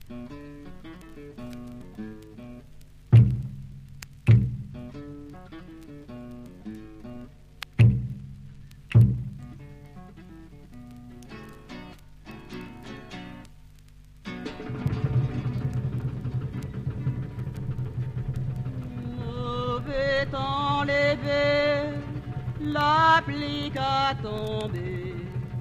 Enlevé, la pluie qu'a tombé,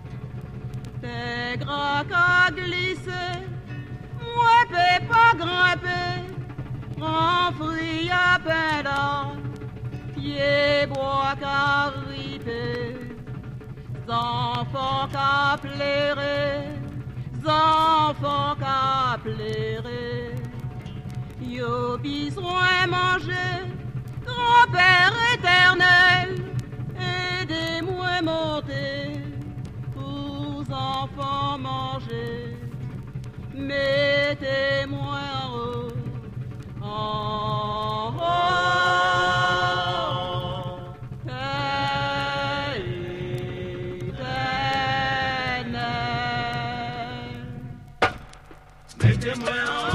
t'es gras qu'a glissé, moi peux pas grimper, prends fruit à peine d'or, pied bois qu'a ripé, enfants qu'a plairé, enfants qu'a plairé, yo besoin manger. Grand-Père éternel, aidez-moi monter, aux enfants manger, mettez-moi en haut, en haut, Père éternel. Mettez-moi en haut.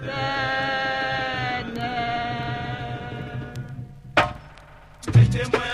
Mettez-moi